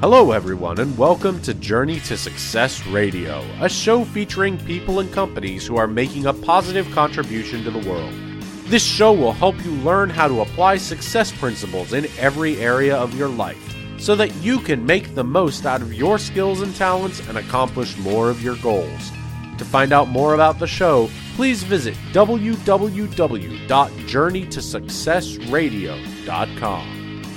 Hello, everyone, and welcome to Journey to Success Radio, a show featuring people and companies who are making a positive contribution to the world. This show will help you learn how to apply success principles in every area of your life so that you can make the most out of your skills and talents and accomplish more of your goals. To find out more about the show, please visit www.journeytosuccessradio.com.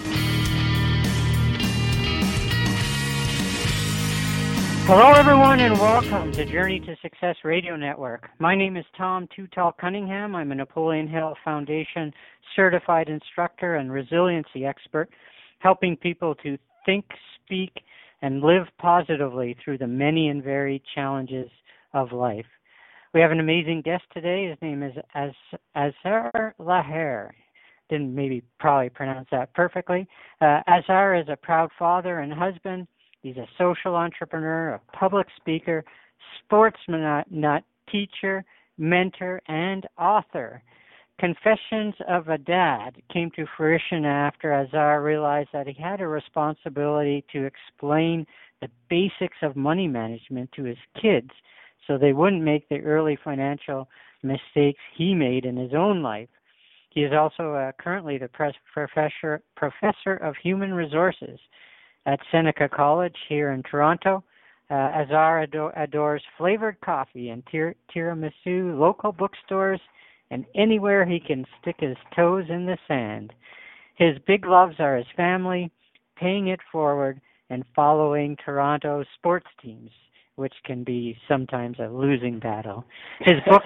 Hello, everyone, and welcome to Journey to Success Radio Network. My name is Tom Too Tall Cunningham. I'm a Napoleon Hill Foundation certified instructor and resiliency expert, helping people to think, speak, and live positively through the many and varied challenges of life. We have an amazing guest today. His name is Azhar Laher. Didn't probably pronounce that perfectly. Azhar is a proud father and husband. He's a social entrepreneur, a public speaker, sportsman, teacher, mentor, and author. Confessions of a Dad came to fruition after Azhar realized that he had a responsibility to explain the basics of money management to his kids so they wouldn't make the early financial mistakes he made in his own life. He is also currently the professor of human resources at Seneca College here in Toronto. Azhar adores flavored coffee and tiramisu, local bookstores, and anywhere he can stick his toes in the sand. His big loves are his family, paying it forward, and following Toronto sports teams, which can be sometimes a losing battle. His book,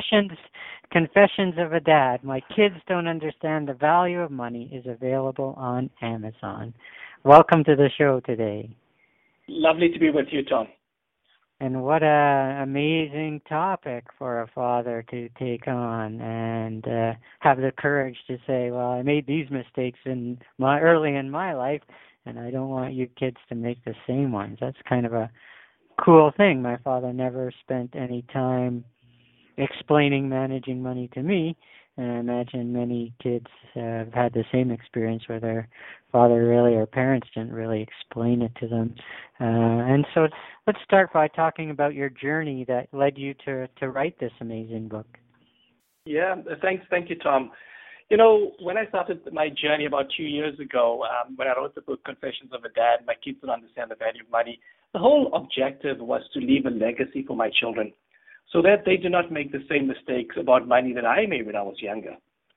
Confessions of a Dad, My Kids Don't Understand the Value of Money, is available on Amazon. Welcome to the show today. Lovely to be with you, Tom. And what an amazing topic for a father to take on and have the courage to say, well, I made these mistakes early in my life, and I don't want you kids to make the same ones. That's kind of a cool thing. My father never spent any time explaining managing money to me, and I imagine many kids have had the same experience where their father or parents didn't really explain it to them. And so let's start by talking about your journey that led you to write this amazing book. Yeah, thank you, Tom. You know, when I started my journey about 2 years ago, when I wrote the book Confessions of a Dad, My Kids Don't Understand the Value of Money, the whole objective was to leave a legacy for my children so that they do not make the same mistakes about money that I made when I was younger.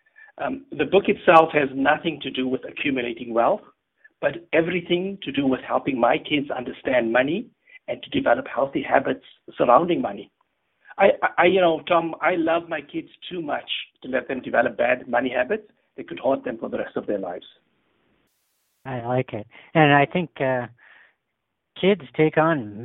The book itself has nothing to do with accumulating wealth, but everything to do with helping my kids understand money and to develop healthy habits surrounding money. Tom, I love my kids too much to let them develop bad money habits that could haunt them for the rest of their lives. I like it. And I think kids take on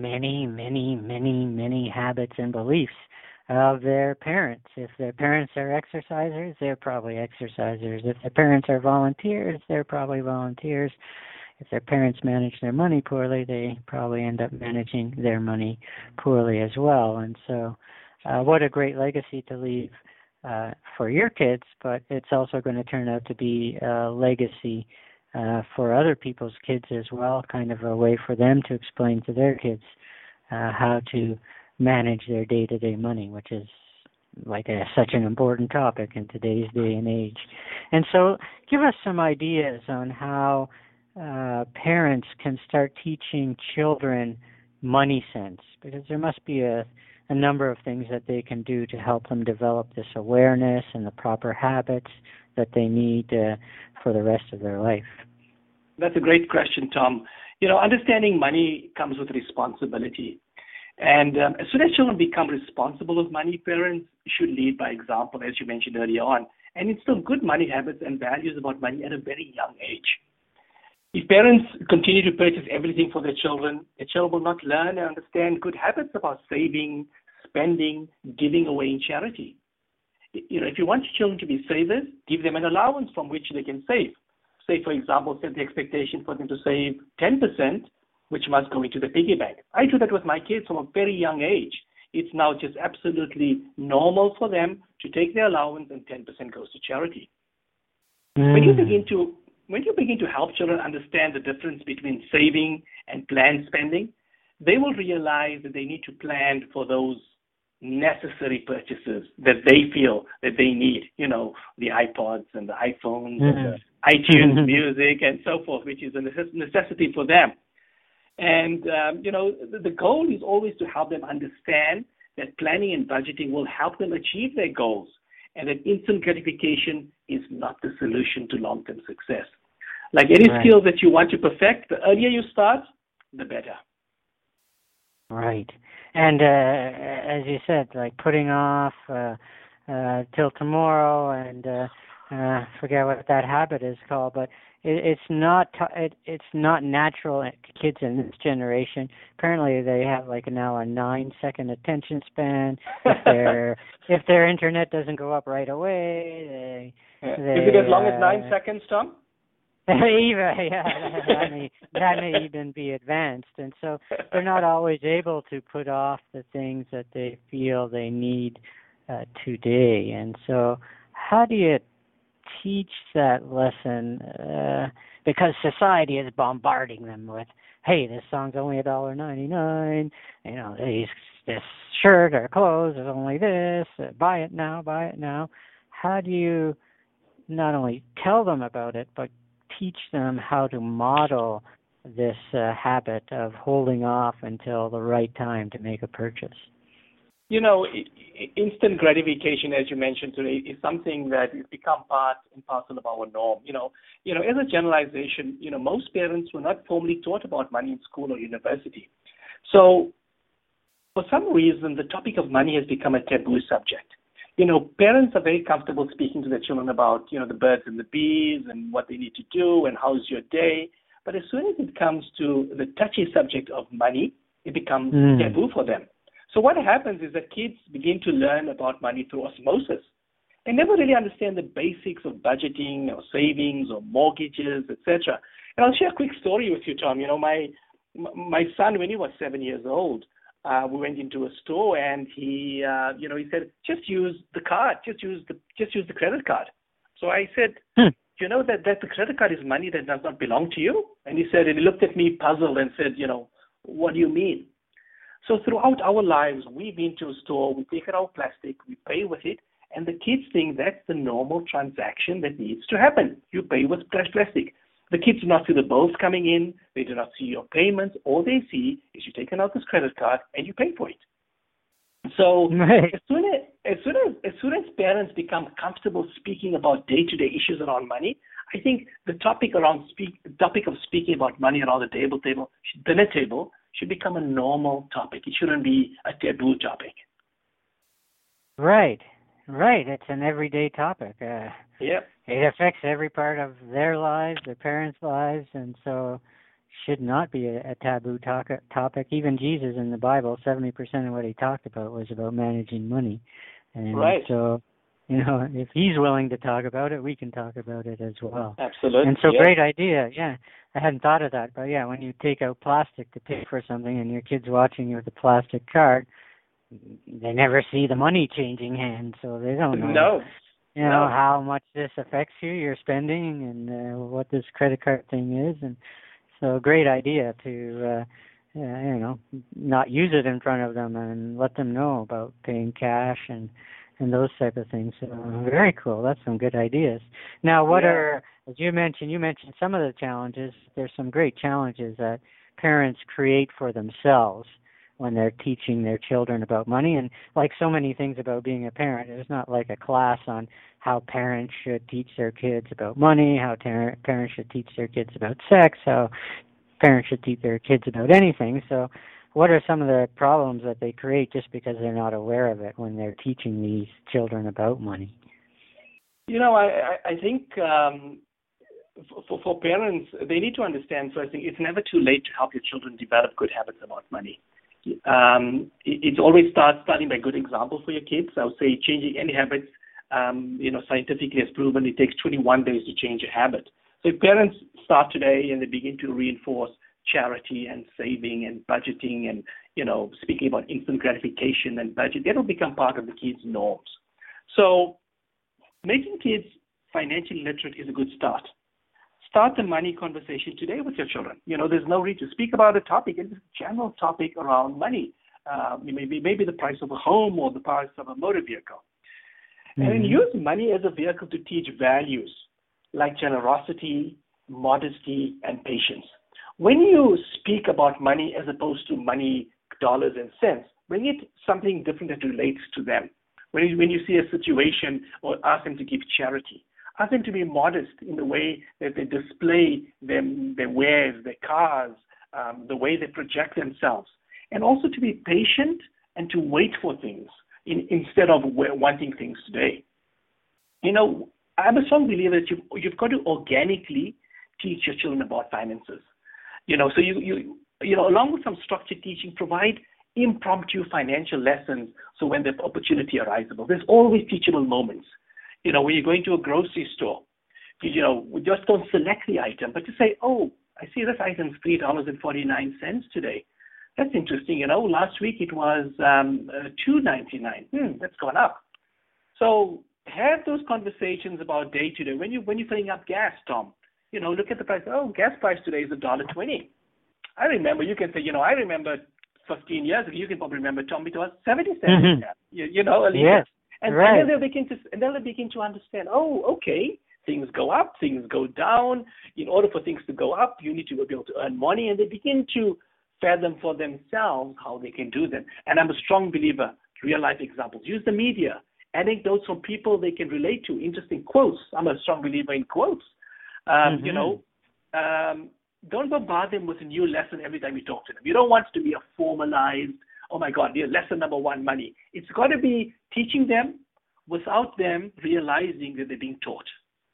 many habits and beliefs of their parents. If their parents are exercisers, they're probably exercisers. If their parents are volunteers, they're probably volunteers. If their parents manage their money poorly, they probably end up managing their money poorly as well. And so what a great legacy to leave for your kids, but it's also going to turn out to be a legacy for other people's kids as well, kind of a way for them to explain to their kids how to manage their day-to-day money, which is such an important topic in today's day and age. And so give us some ideas on how parents can start teaching children money sense, because there must be a number of things that they can do to help them develop this awareness and the proper habits that they need for the rest of their life. That's a great question, Tom. You know, understanding money comes with responsibility. And as soon as children become responsible with money, parents should lead by example, as you mentioned earlier on, and instill good money habits and values about money at a very young age. If parents continue to purchase everything for their children will not learn and understand good habits about saving, spending, giving away in charity. You know, if you want your children to be savers, give them an allowance from which they can save. Say, for example, set the expectation for them to save 10%, which must go into the piggy bank. I do that with my kids from a very young age. It's now just absolutely normal for them to take their allowance and 10% goes to charity. When you begin to when you begin to help children understand the difference between saving and planned spending, they will realize that they need to plan for those necessary purchases that they feel that they need, the iPods and the iPhones and the iTunes music and so forth, which is a necessity for them. And, the goal is always to help them understand that planning and budgeting will help them achieve their goals, and that instant gratification is not the solution to long-term success. Like any skill that you want to perfect, the earlier you start, the better. Right. And as you said, like putting off till tomorrow, and forget what that habit is called, but it's not natural. Kids in this generation, apparently they have now a 9-second attention span. If their internet doesn't go up right away, is it as long as 9 seconds, Tom? That may even be advanced, and so they're not always able to put off the things that they feel they need today. And so, how do you teach that lesson? Because society is bombarding them with, "Hey, this song's only $1.99. This shirt or clothes is only this. Buy it now, buy it now." How do you not only tell them about it, but teach them how to model this habit of holding off until the right time to make a purchase? Instant gratification, as you mentioned today, is something that has become part and parcel of our norm. As a generalization, most parents were not formally taught about money in school or university. So, for some reason, the topic of money has become a taboo subject. Parents are very comfortable speaking to their children about, the birds and the bees and what they need to do and how's your day. But as soon as it comes to the touchy subject of money, it becomes taboo for them. So what happens is that kids begin to learn about money through osmosis. They never really understand the basics of budgeting or savings or mortgages, etc. And I'll share a quick story with you, Tom. My son, when he was 7 years old, we went into a store and he said, "Just use the card, just use the credit card." So I said, "Do you know that the credit card is money that does not belong to you?" And he looked at me puzzled and said, "What do you mean?" So throughout our lives, we've been to a store, we take out our plastic, we pay with it, and the kids think that's the normal transaction that needs to happen. You pay with plastic. The kids do not see the bills coming in. They do not see your payments. All they see is you taking out this credit card and you pay for it. So as soon as parents become comfortable speaking about day-to-day issues around money, I think the topic of speaking about money around the dinner table should become a normal topic. It shouldn't be a taboo topic. Right. It's an everyday topic. It affects every part of their lives, their parents' lives, and so should not be a taboo topic. Even Jesus in the Bible, 70% of what he talked about was about managing money. And so, if he's willing to talk about it, we can talk about it as well. Absolutely. And so great idea. Yeah, I hadn't thought of that. But yeah, when you take out plastic to pay for something and your kid's watching you with a plastic card, they never see the money changing hands, so they don't know. How much this affects you, your spending, and what this credit card thing is. And so great idea to, not use it in front of them and let them know about paying cash and those type of things. So very cool. That's some good ideas. Now, what are, as you mentioned some of the challenges. There's some great challenges that parents create for themselves when they're teaching their children about money. And like so many things about being a parent, there's not like a class on how parents should teach their kids about money, how parents should teach their kids about sex, how parents should teach their kids about anything. So what are some of the problems that they create just because they're not aware of it when they're teaching these children about money? I think for parents, they need to understand first thing, it's never too late to help your children develop good habits about money. It always starting by good example for your kids. I would say changing any habits, scientifically has proven it takes 21 days to change a habit. So if parents start today and they begin to reinforce charity and saving and budgeting and, speaking about instant gratification and budget, that will become part of the kids' norms. So making kids financially literate is a good start. Start the money conversation today with your children. There's no reason to speak about a topic. It's a general topic around money. Maybe the price of a home or the price of a motor vehicle. And then use money as a vehicle to teach values like generosity, modesty, and patience. When you speak about money as opposed to money, dollars and cents, bring it something different that relates to them. When you see a situation, or ask them to give charity, ask them to be modest in the way that they display their wares, their cars, the way they project themselves, and also to be patient and to wait for things instead of wanting things today. I'm a strong believer that you've got to organically teach your children about finances. So you along with some structured teaching, provide impromptu financial lessons. So when the opportunity arises, there's always teachable moments. When you're going to a grocery store, we just don't select the item, but to say, oh, I see this item's $3.49 today. That's interesting. Last week it was $2.99. That's gone up. So have those conversations about day to day. When you're filling up gas, Tom, look at the price. Oh, gas price today is $1.20. I remember. You can say, I remember 15 years ago. You can probably remember, Tom, it was 70 cents. A liter. Yes. And right. then they'll begin to understand. Oh, okay. Things go up, things go down. In order for things to go up, you need to be able to earn money, and they begin to fathom for themselves how they can do that. And I'm a strong believer, real life examples. Use the media, anecdotes from people they can relate to, interesting quotes. I'm a strong believer in quotes. Don't bombard them with a new lesson every time you talk to them. You don't want it to be a formalized, oh my God, lesson number 1, money. It's got to be teaching them without them realizing that they're being taught.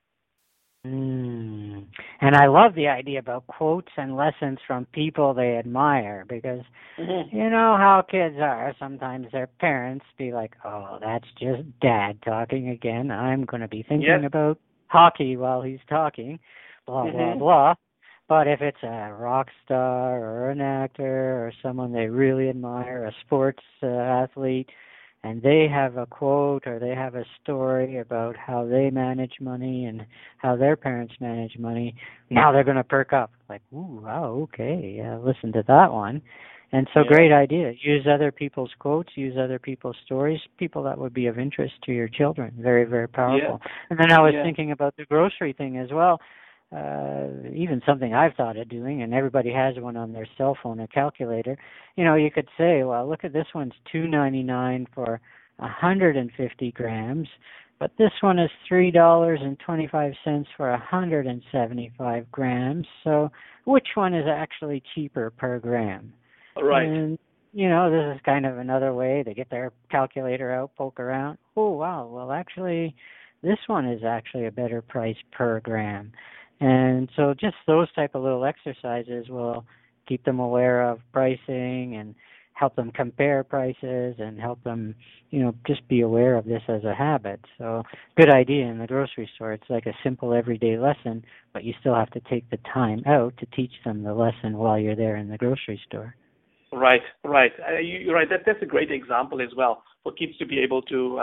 And I love the idea about quotes and lessons from people they admire, because you know how kids are. Sometimes their parents be like, oh, that's just dad talking again. I'm going to be thinking about hockey while he's talking, blah, blah, blah. But if it's a rock star or an actor or someone they really admire, a sports athlete, and they have a quote or they have a story about how they manage money and how their parents manage money, now they're going to perk up. Like, ooh, wow, okay, listen to that one. And so great idea. Use other people's quotes, use other people's stories, people that would be of interest to your children. Very, very powerful. And then I was thinking about the grocery thing as well. Even something I've thought of doing, and everybody has one on their cell phone, a calculator. You could say, well, look at this one's $2.99 for 150 grams, but this one is $3.25 for 175 grams. So which one is actually cheaper per gram? Right. And, this is kind of another way. They get their calculator out, poke around. Oh, wow, well, actually, this one is actually a better price per gram. And so just those type of little exercises will keep them aware of pricing and help them compare prices and help them, just be aware of this as a habit. So good idea in the grocery store. It's like a simple everyday lesson, but you still have to take the time out to teach them the lesson while you're there in the grocery store. Right. You're right. That's a great example as well for kids to be able to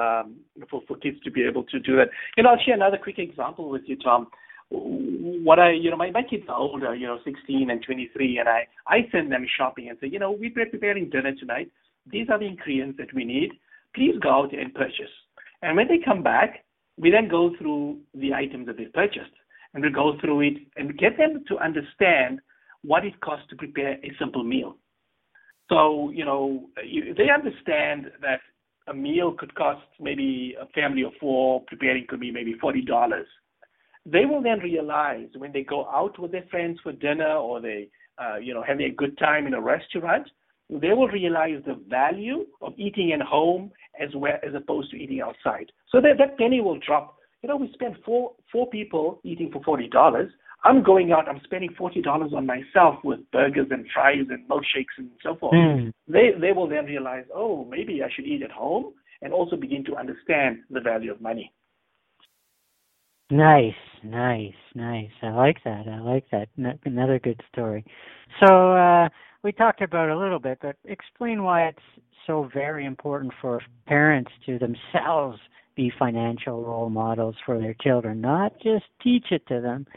do that. I'll share another quick example with you, Tom. My kids are older, 16 and 23, and I send them shopping and say, we're preparing dinner tonight. These are the ingredients that we need. Please go out and purchase. And when they come back, we then go through the items that they've purchased, and we go through it and get them to understand what it costs to prepare a simple meal. So, they understand that a meal could cost maybe a family of 4, preparing could be maybe $40. They will then realize when they go out with their friends for dinner or they, having a good time in a restaurant, they will realize the value of eating at home as opposed to eating outside. So that penny will drop. We spend four people eating for $40. I'm going out, I'm spending $40 on myself with burgers and fries and milkshakes and so forth. They will then realize, oh, maybe I should eat at home, and also begin to understand the value of money. Nice. I like that. Another good story. So we talked about it a little bit, but explain why it's so very important for parents to themselves be financial role models for their children. Not just teach it to them,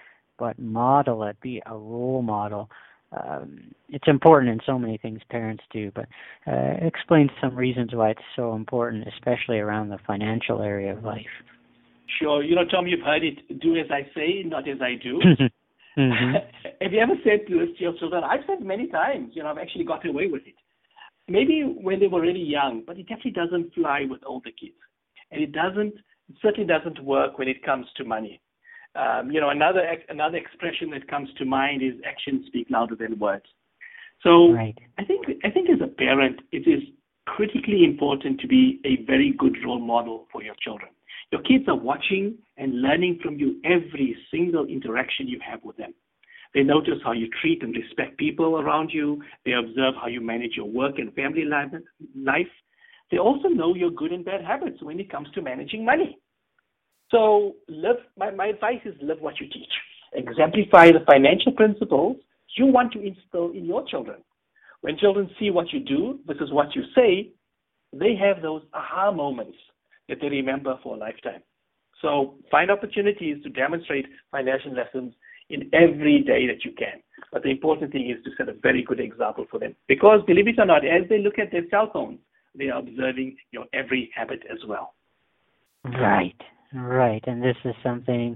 but model it, be a role model. It's important in so many things parents do, but explain some reasons why it's so important, especially around the financial area of life. Sure. Tom, you've heard it, do as I say, not as I do. Mm-hmm. Have you ever said to your children, I've said many times, I've actually got away with it. Maybe when they were really young, but it definitely doesn't fly with older kids. And it certainly doesn't work when it comes to money. Another expression that comes to mind is actions speak louder than words. So right. I think as a parent, it is critically important to be a very good role model for your children. Your kids are watching and learning from you every single interaction you have with them. They notice how you treat and respect people around you. They observe how you manage your work and family life. They also know your good and bad habits when it comes to managing money. So my advice is live what you teach. Exemplify the financial principles you want to instill in your children. When children see what you do versus what you say, they have those aha moments that they remember for a lifetime. So find opportunities to demonstrate financial lessons in every day that you can. But the important thing is to set a very good example for them. Because believe it or not, as they look at their cell phones, they are observing your every habit as well. Right. And this is something,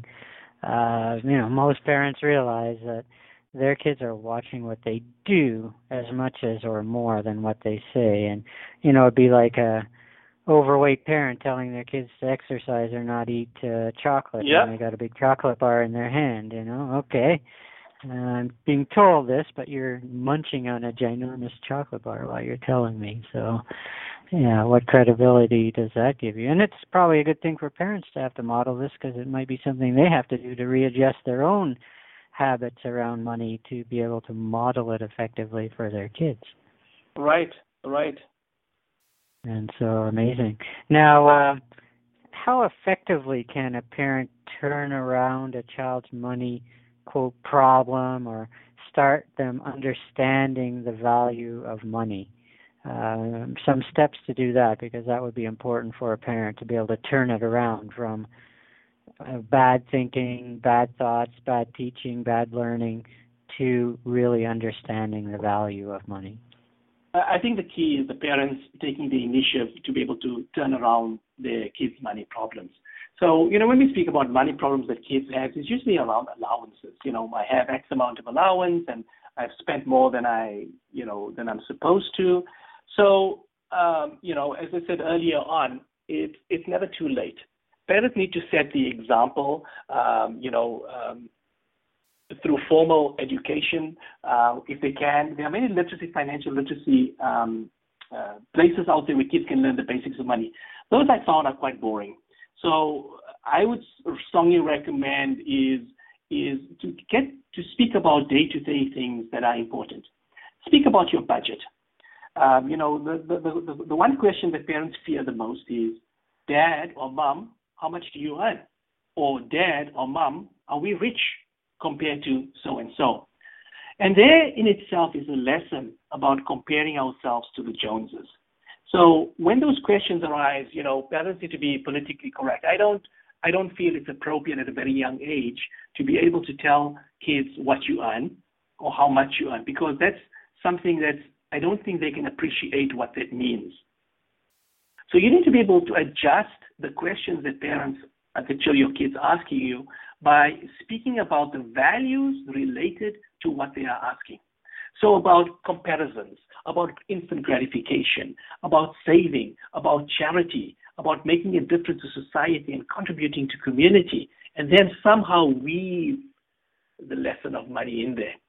most parents realize that their kids are watching what they do as much as or more than what they say. And, it'd be like a overweight parent telling their kids to exercise or not eat chocolate. Yeah. And they got a big chocolate bar in their hand, Okay, I'm being told this, but you're munching on a ginormous chocolate bar while you're telling me. So, yeah, what credibility does that give you? And it's probably a good thing for parents to have to model this because it might be something they have to do to readjust their own habits around money to be able to model it effectively for their kids. Right. And so amazing. Now, how effectively can a parent turn around a child's money, quote, problem or start them understanding the value of money? Some steps to do that, because that would be important for a parent to be able to turn it around from bad thinking, bad thoughts, bad teaching, bad learning to really understanding the value of money. I think the key is the parents taking the initiative to be able to turn around their kids' money problems. So, when we speak about money problems that kids have, it's usually around allowances. I have X amount of allowance and I've spent more than I'm supposed to. So, as I said earlier on, it's never too late. Parents need to set the example, through formal education, if they can. There are many financial literacy places out there where kids can learn the basics of money. Those I found are quite boring. So I would strongly recommend is to speak about day-to-day things that are important. Speak about your budget. The one question that parents fear the most is, Dad or Mom, how much do you earn? Or Dad or Mom, are we rich compared to so-and-so? And there in itself is a lesson about comparing ourselves to the Joneses. So when those questions arise, parents need to be politically correct. I don't feel it's appropriate at a very young age to be able to tell kids what you earn or how much you earn, because that's something that I don't think they can appreciate what that means. So you need to be able to adjust the questions that your kids asking you by speaking about the values related to what they are asking. So about comparisons, about instant gratification, about saving, about charity, about making a difference to society and contributing to community, and then somehow weave the lesson of money in there.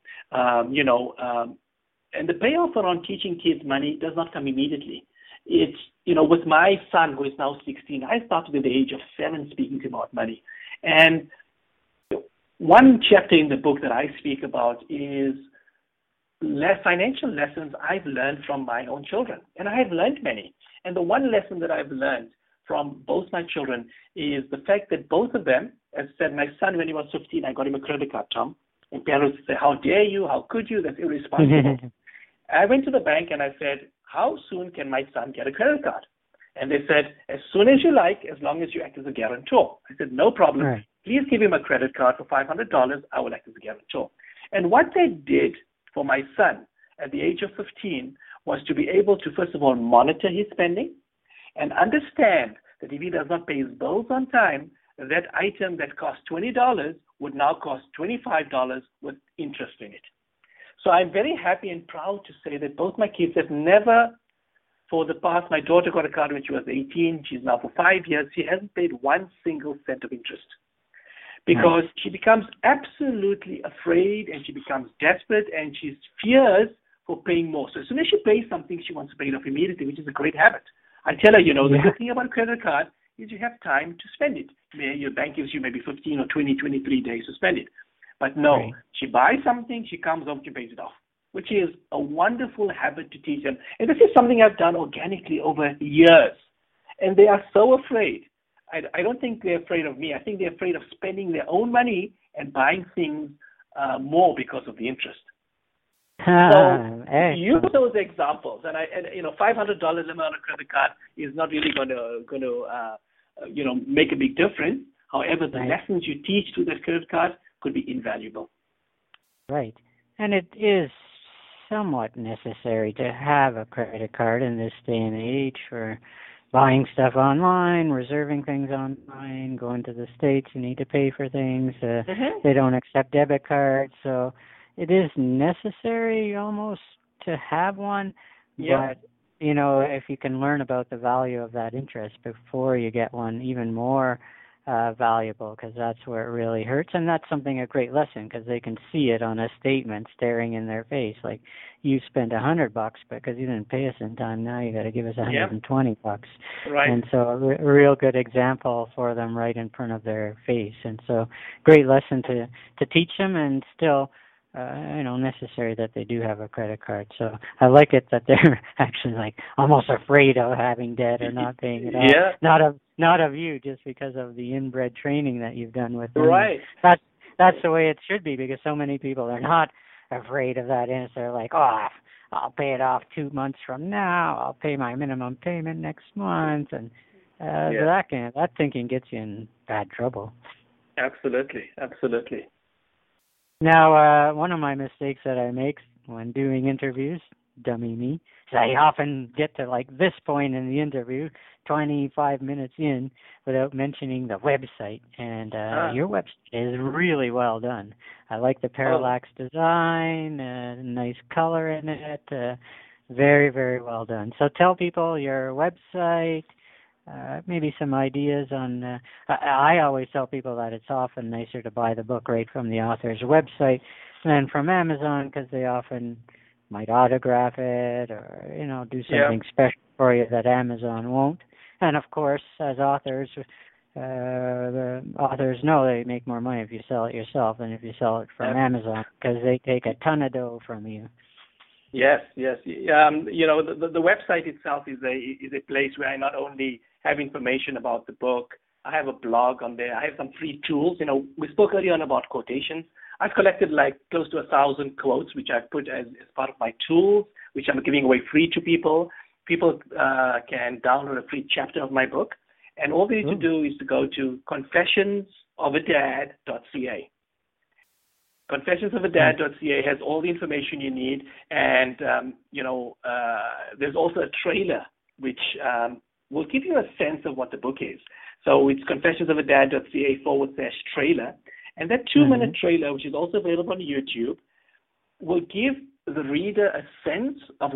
And the payoff around teaching kids money does not come immediately. It's, with my son, who is now 16, I started at the age of 7 speaking to him about money. And one chapter in the book that I speak about is financial lessons I've learned from my own children. And I have learned many. And the one lesson that I've learned from both my children is the fact that both of them, as I said, my son, when he was 15, I got him a credit card, Tom. And parents say, how dare you? How could you? That's irresponsible. I went to the bank and I said, how soon can my son get a credit card? And they said, as soon as you like, as long as you act as a guarantor. I said, no problem. Right. please give him a credit card for $500. I will act as a guarantor. And what they did for my son at the age of 15 was to be able to, first of all, monitor his spending and understand that if he does not pay his bills on time, that item that cost $20 would now cost $25 with interest in it. So I'm very happy and proud to say that both my kids have never, for the past, my daughter got a card when she was 18. She's now for 5 years. She hasn't paid 1 single cent of interest because she becomes absolutely afraid and she becomes desperate and she fears for paying more. So as soon as she pays something, she wants to pay it off immediately, which is a great habit. I tell her, the good thing about a credit card is you have time to spend it. Your bank gives you maybe 15 or 20, 23 days to spend it. But no, she buys something, she comes home, she pays it off, which is a wonderful habit to teach them. And this is something I've done organically over years. And they are so afraid. I don't think they're afraid of me. I think they're afraid of spending their own money and buying things more because of the interest. So use those examples, and $500 limit on a credit card is not really going to make a big difference. However, the lessons you teach through that credit card could be invaluable. Right, and it is somewhat necessary to have a credit card in this day and age for buying stuff online, reserving things online, going to the States, you need to pay for things. They don't accept debit cards, so it is necessary almost to have one, but, if you can learn about the value of that interest before you get one, even more valuable, because that's where it really hurts. And that's a great lesson, because they can see it on a statement staring in their face. Like, you spent $100, but because you didn't pay us in time, now you got to give us $120. Right. And so a real good example for them right in front of their face. And so great lesson to teach them, and still necessary that they do have a credit card. So I like it that they're actually almost afraid of having debt or not paying it off. Yeah. Not of you, just because of the inbred training that you've done with them. Right. That's the way it should be, because so many people are not afraid of that. And they're like, I'll pay it off 2 months from now. I'll pay my minimum payment next month, and that thinking gets you in bad trouble. Absolutely. Now, one of my mistakes that I make when doing interviews, dummy me, is I often get to this point in the interview, 25 minutes in, without mentioning the website. And your website is really well done. I like the parallax design, nice color in it, very, very well done. So tell people your website, maybe some ideas on, I always tell people that it's often nicer to buy the book right from the author's website than from Amazon, because they often might autograph it or, do something special for you that Amazon won't. And of course, as authors, the authors know they make more money if you sell it yourself than if you sell it from Amazon, because they take a ton of dough from you. Yes. The website itself is a place where I not only have information about the book, I have a blog on there. I have some free tools. We spoke earlier on about quotations. I've collected close to 1,000 quotes, which I've put as part of my tools, which I'm giving away free to people. People can download a free chapter of my book. And all they need to do is to go to confessionsofadad.ca. Confessionsofadad.ca has all the information you need. And, there's also a trailer which will give you a sense of what the book is. So it's confessionsofadad.ca/trailer. And that 2-minute trailer, which is also available on YouTube, will give the reader a sense of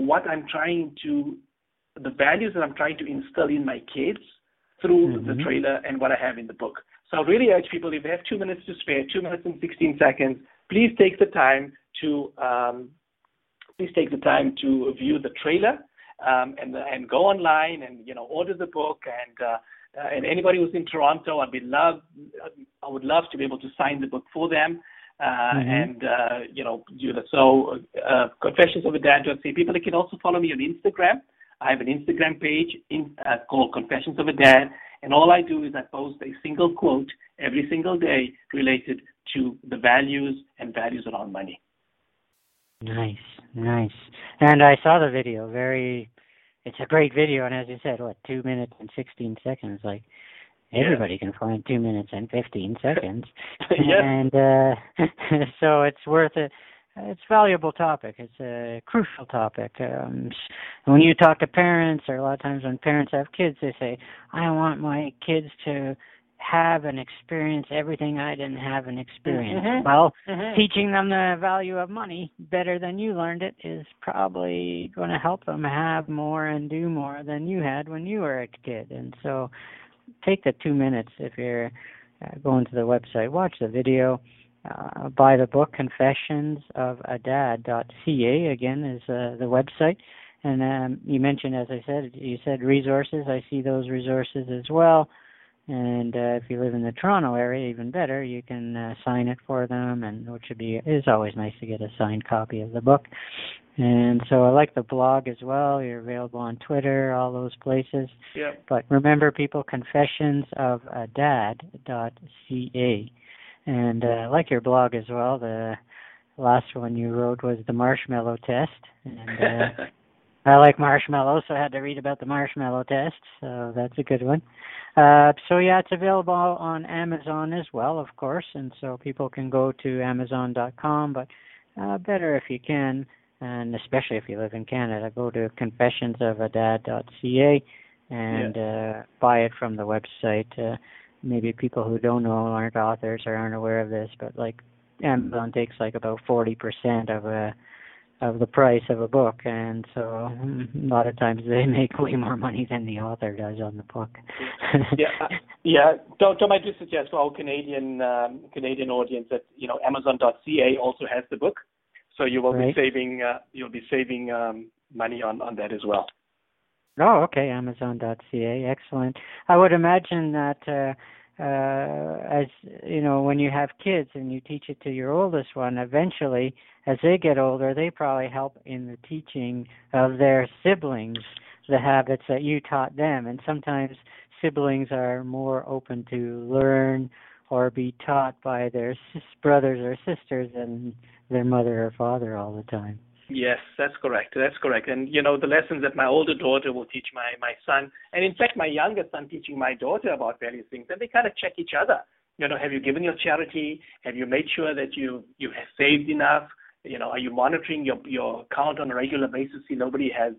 the values that I'm trying to instill in my kids through the trailer and what I have in the book. So I really urge people, if they have 2 minutes to spare, 2 minutes and 16 seconds, please take the time to view the trailer and go online and order the book. And anybody who's in Toronto, I would love to be able to sign the book for them and do that. So confessionsofadad.ca. People can also follow me on Instagram. I have an Instagram page called Confessions of a Dad, and all I do is I post a single quote every single day related to the values around money. Nice. And I saw the video. It's a great video, and as you said, 2 minutes and 16 seconds. Everybody can find 2 minutes and 15 seconds. Yes. And so it's worth it. It's a valuable topic. It's a crucial topic. When you talk to parents, or a lot of times when parents have kids, they say, I want my kids to have and experience everything I didn't have and experience. Mm-hmm. Well, teaching them the value of money better than you learned it is probably going to help them have more and do more than you had when you were a kid. And so take the 2 minutes if you're going to the website, watch the video, buy the book, confessionsofadad.ca, again, is the website. And you mentioned, as I said, you said resources. I see those resources as well. And if you live in the Toronto area, even better, you can sign it for them, and which is always nice to get a signed copy of the book. And so I like the blog as well. You're available on Twitter, all those places. Yeah. But remember, people, confessionsofadad.ca. And I like your blog as well. The last one you wrote was the marshmallow test. And I like marshmallows, so I had to read about the marshmallow test. So that's a good one. So yeah, it's available on Amazon as well, of course. And so people can go to Amazon.com, but better if you can, and especially if you live in Canada, go to confessionsofadad.ca and buy it from the website. Maybe people who don't know, aren't authors, or aren't aware of this, but like Amazon takes like about 40% of the price of a book, and so a lot of times they make way more money than the author does on the book. Yeah. Tom, I do suggest for our Canadian audience that Amazon.ca also has the book, so you will be saving money on that as well. Oh, okay. Amazon.ca, excellent. I would imagine that as you know, when you have kids and you teach it to your oldest one, eventually, as they get older, they probably help in the teaching of their siblings the habits that you taught them. And sometimes siblings are more open to learn or be taught by their brothers or sisters than their mother or father all the time. Yes, that's correct. And, the lessons that my older daughter will teach my son, and in fact, my younger son teaching my daughter about various things, and they kind of check each other. Have you given your charity? Have you made sure that you have saved enough? Are you monitoring your account on a regular basis? Nobody has,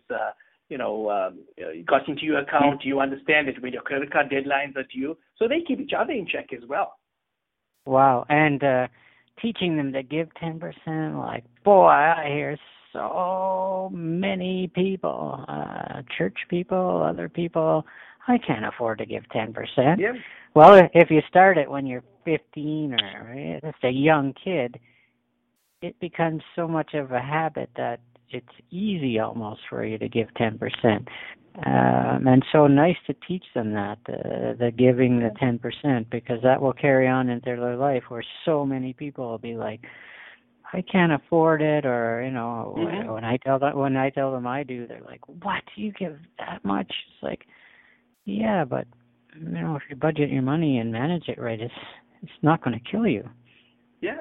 got into your account. Do you understand it when your credit card deadlines are due? So they keep each other in check as well. Wow. And teaching them to give 10%, like, boy, I hear so many people, church people, other people, I can't afford to give 10%. Yeah. Well, if you start it when you're 15 or just a young kid, it becomes so much of a habit that it's easy almost for you to give 10%. And so nice to teach them that, the giving the 10%, because that will carry on into their life, where so many people will be like, I can't afford it, or when I tell them I do, they're like, what, you give that much? It's like, yeah, but if you budget your money and manage it right, it's not going to kill you. Yeah,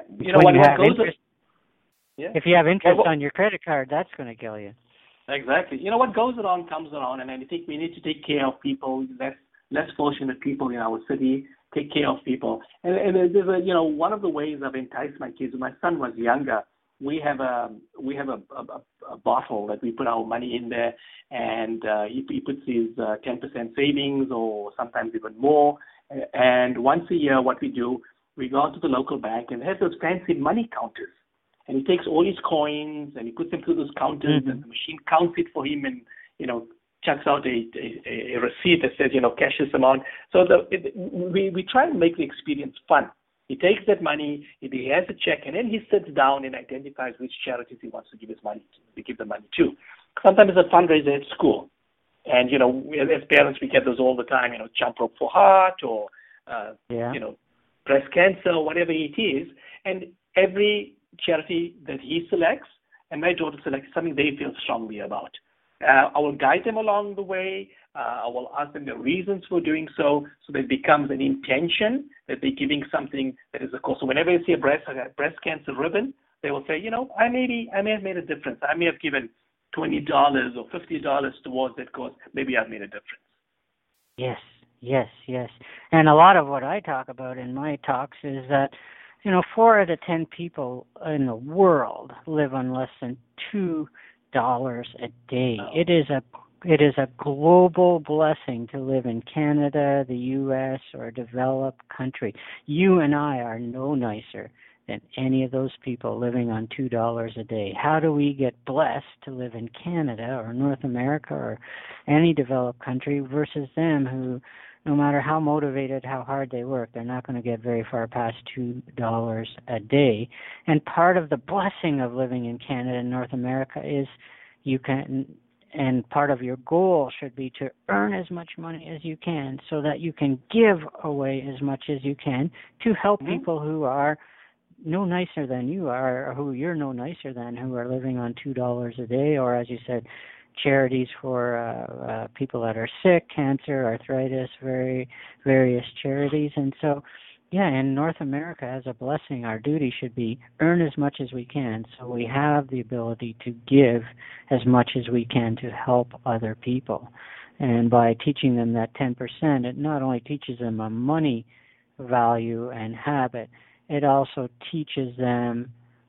if you have interest on your credit card, that's going to kill you. Exactly. What goes around comes around, and I think we need to take care of people, less fortunate people in our city. Take care of people, and there's one of the ways I've enticed my kids. When my son was younger, we have a bottle that we put our money in there, and he puts his 10% savings, or sometimes even more. And once a year, what we do, we go out to the local bank and have those fancy money counters. And he takes all his coins and he puts them through those counters, and the machine counts it for him, and chucks out a receipt that says, cash this amount. So we try and make the experience fun. He takes that money, he has a check, and then he sits down and identifies which charities he wants to give the money to. Sometimes it's a fundraiser at school. And, as parents, we get those all the time, Jump Rope for Heart, or, breast cancer, or whatever it is. And every charity that he selects, and my daughter selects, something they feel strongly about. I will guide them along the way. I will ask them the reasons for doing so that it becomes an intention that they're giving something that is a cause. So whenever they see a breast cancer ribbon, they will say, I may have made a difference. I may have given $20 or $50 towards that cause. Maybe I've made a difference. Yes, yes. And a lot of what I talk about in my talks is that, 4 out of 10 people in the world live on less than $2 a day. Oh. It is a global blessing to live in Canada, the US, or a developed country. You and I are no nicer than any of those people living on $2 a day. How do we get blessed to live in Canada or North America or any developed country versus them who, no matter how motivated, how hard they work, they're not going to get very far past $2 a day. And part of the blessing of living in Canada and North America is you can, and part of your goal should be to earn as much money as you can so that you can give away as much as you can to help people who are no nicer than you are, or who you're no nicer than, who are living on $2 a day, or as you said, charities for people that are sick, cancer, arthritis, various charities. And so, yeah, in North America, as a blessing, our duty should be earn as much as we can so we have the ability to give as much as we can to help other people. And by teaching them that 10%, it not only teaches them a money value and habit, it also teaches them,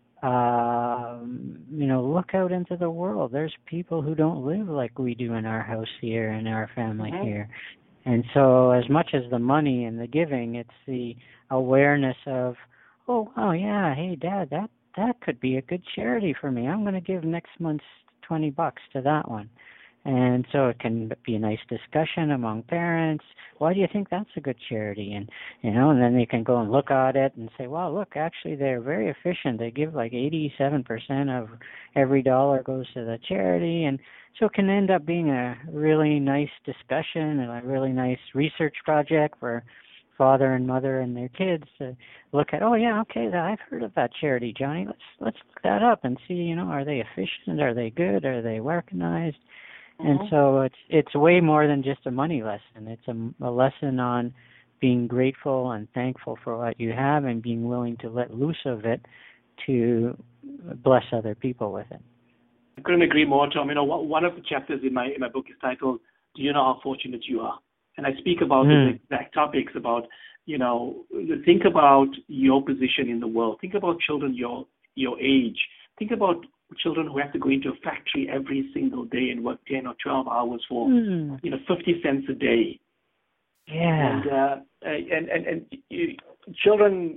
look out into the world. There's people who don't live like we do in our house here, in our family here. And so as much as the money and the giving, it's the awareness of, yeah, hey, Dad, that could be a good charity for me. I'm going to give next month's $20 to that one. And so it can be a nice discussion among parents. Why do you think that's a good charity? And, and then they can go and look at it and say, well, look, actually they're very efficient. They give like 87% of every dollar goes to the charity. And so it can end up being a really nice discussion and a really nice research project for father and mother and their kids to look at, I've heard of that charity, Johnny. Let's look that up and see, are they efficient? Are they good? Are they recognized? And so it's way more than just a money lesson. It's a lesson on being grateful and thankful for what you have and being willing to let loose of it to bless other people with it. I couldn't agree more, Tom. One of the chapters in my book is titled, Do You Know How Fortunate You Are? And I speak about the exact topics about, think about your position in the world. Think about children your age. Think about children who have to go into a factory every single day and work 10 or 12 hours for 50 cents a day. Yeah. And children,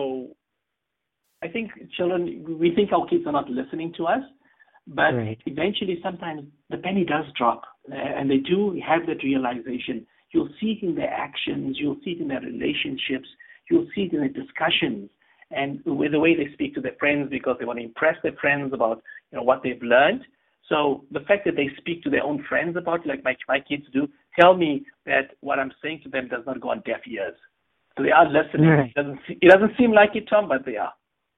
I think children, we think our kids are not listening to us, but eventually sometimes the penny does drop, and they do have that realization. You'll see it in their actions, you'll see it in their relationships, you'll see it in their discussions, and with the way they speak to their friends because they want to impress their friends about what they've learned. So the fact that they speak to their own friends about it, like my kids do, tell me that what I'm saying to them does not go on deaf ears. So they are listening. Right. It doesn't seem like it, Tom, but they are.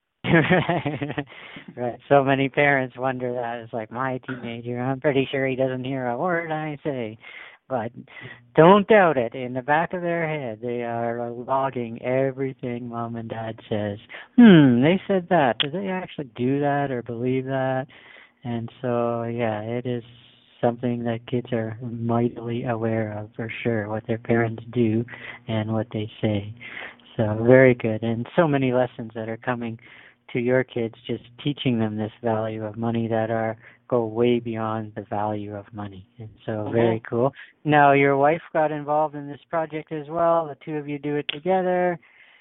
Right. So many parents wonder that. It's like my teenager. I'm pretty sure he doesn't hear a word I say. But don't doubt it. In the back of their head, they are logging everything Mom and Dad says. They said that. Do they actually do that or believe that? And so, yeah, it is something that kids are mightily aware of for sure, what their parents do and what they say. So very good. And so many lessons that are coming to your kids, just teaching them this value of money that go way beyond the value of money. And so very cool. Now, your wife got involved in this project as well. The two of you do it together.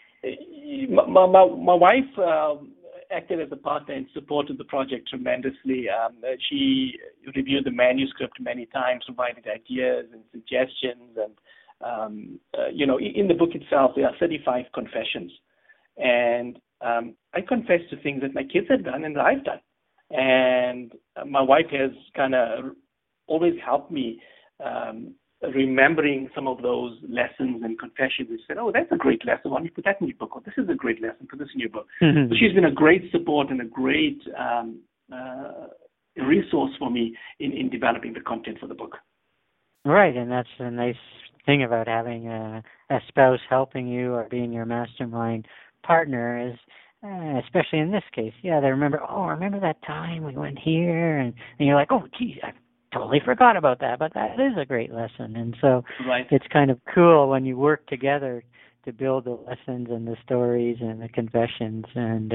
My wife acted as a partner and supported the project tremendously. She reviewed the manuscript many times, provided ideas and suggestions. And, in the book itself, there are 35 confessions. And I confess to things that my kids have done and that I've done. And my wife has kind of always helped me remembering some of those lessons and confessions. She said, that's a great lesson. Why don't you put that in your book? Or this is a great lesson. Put this in your book. Mm-hmm. So she's been a great support and a great resource for me in developing the content for the book. Right, and that's a nice thing about having a spouse helping you or being your mastermind partner is, especially in this case, they remember that time we went here, and you're like, oh, geez, I've totally forgot about that, but that is a great lesson. And so Right. it's kind of cool when you work together to build the lessons and the stories and the confessions. And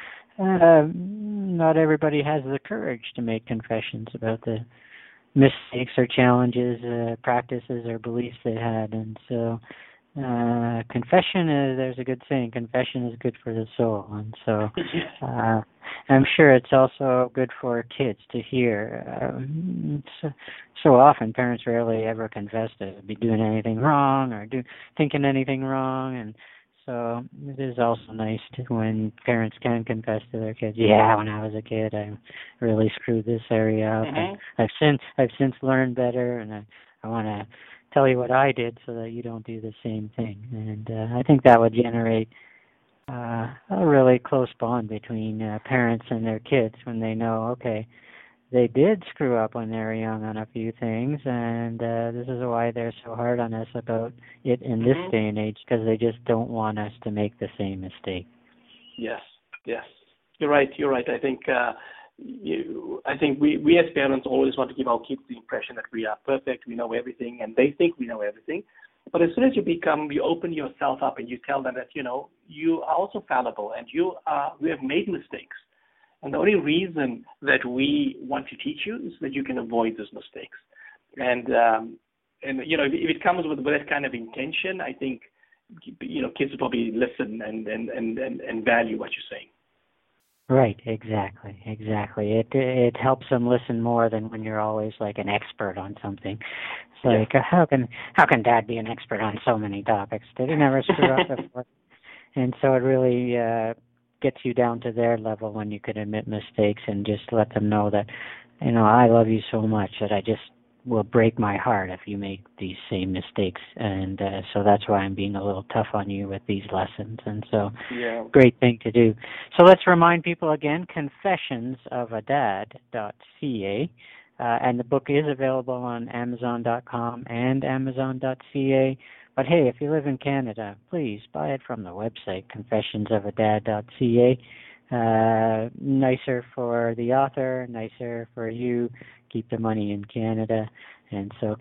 not everybody has the courage to make confessions about the mistakes or challenges, practices or beliefs they had. And so confession is, there's a good saying, confession is good for the soul. And so I'm sure it's also good for kids to hear. So often parents rarely ever confess to be doing anything wrong or thinking anything wrong. And so it is also nice when parents can confess to their kids, yeah, when I was a kid, I really screwed this area up. Mm-hmm. And I've since learned better, and I want to tell you what I did so that you don't do the same thing. And I think that would generate a really close bond between parents and their kids when they know, okay, they did screw up when they were young on a few things, and this is why they're so hard on us about it in this day and age, because they just don't want us to make the same mistake. Yes. You're right. I think we as parents always want to give our kids the impression that we are perfect, we know everything, and they think we know everything. But as soon as you open yourself up and you tell them that, you are also fallible and we have made mistakes. And the only reason that we want to teach you is that you can avoid those mistakes. And if it comes with that kind of intention, I think, kids will probably listen and value what you're saying. Right, exactly. It helps them listen more than when you're always like an expert on something. It's like, how can Dad be an expert on so many topics? Did he never screw up before? And so it really gets you down to their level when you can admit mistakes and just let them know that, I love you so much that I just will break my heart if you make these same mistakes. And so that's why I'm being a little tough on you with these lessons. And so great thing to do. So let's remind people again, confessionsofadad.ca. And the book is available on Amazon.com and Amazon.ca. But hey, if you live in Canada, please buy it from the website, confessionsofadad.ca. Nicer for the author, nicer for you. Keep the money in Canada. And so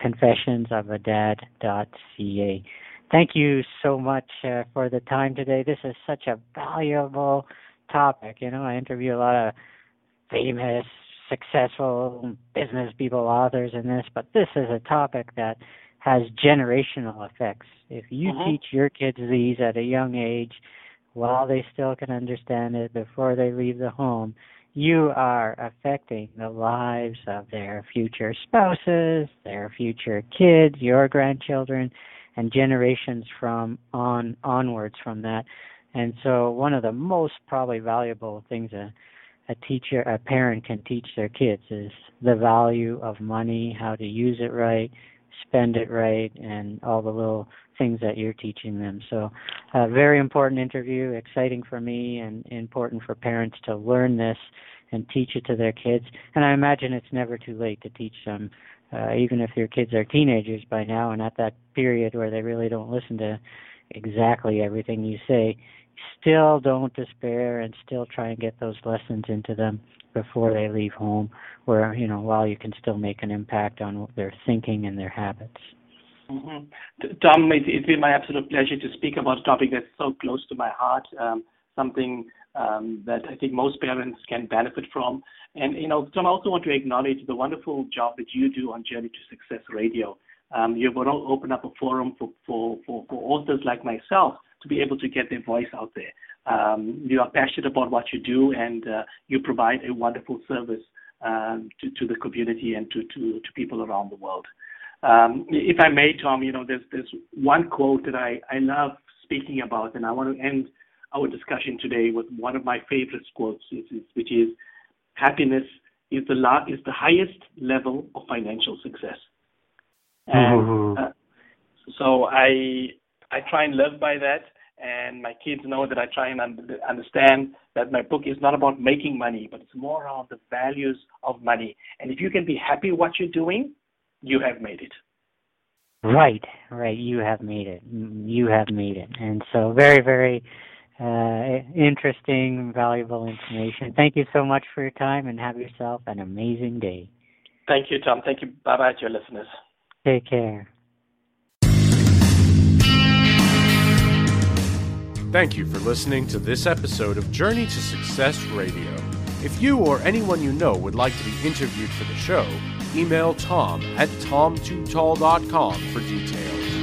confessionsofadad.ca. Thank you so much for the time today. This is such a valuable topic. I interview a lot of famous, successful business people, authors in this, but this is a topic that has generational effects. If you teach your kids these at a young age, while they still can understand it before they leave the home, you are affecting the lives of their future spouses, their future kids, your grandchildren, and generations from onwards from that. And so one of the most probably valuable things a parent can teach their kids is the value of money, how to use it right, spend it right, and all the little things that you're teaching them. So a very important interview, exciting for me and important for parents to learn this and teach it to their kids. And I imagine it's never too late to teach them, even if your kids are teenagers by now and at that period where they really don't listen to exactly everything you say. Still don't despair and still try and get those lessons into them before they leave home, where, while you can still make an impact on their thinking and their habits. Mm-hmm. Tom, it's been my absolute pleasure to speak about a topic that's so close to my heart, something that I think most parents can benefit from. And, Tom, I also want to acknowledge the wonderful job that you do on Journey to Success Radio. You've opened up a forum for authors like myself to be able to get their voice out there. You are passionate about what you do, and you provide a wonderful service to the community and to people around the world. If I may, Tom, there's one quote that I love speaking about, and I want to end our discussion today with one of my favorite quotes, which is, "Happiness is the highest level of financial success." And so I try and live by that, and my kids know that I try and understand that my book is not about making money, but it's more around the values of money. And if you can be happy with what you're doing, you have made it. Right. You have made it. And so very, very interesting, valuable information. Thank you so much for your time, and have yourself an amazing day. Thank you, Tom. Thank you. Bye-bye to your listeners. Take care. Thank you for listening to this episode of Journey to Success Radio. If you or anyone you know would like to be interviewed for the show, email Tom at tom2tall.com for details.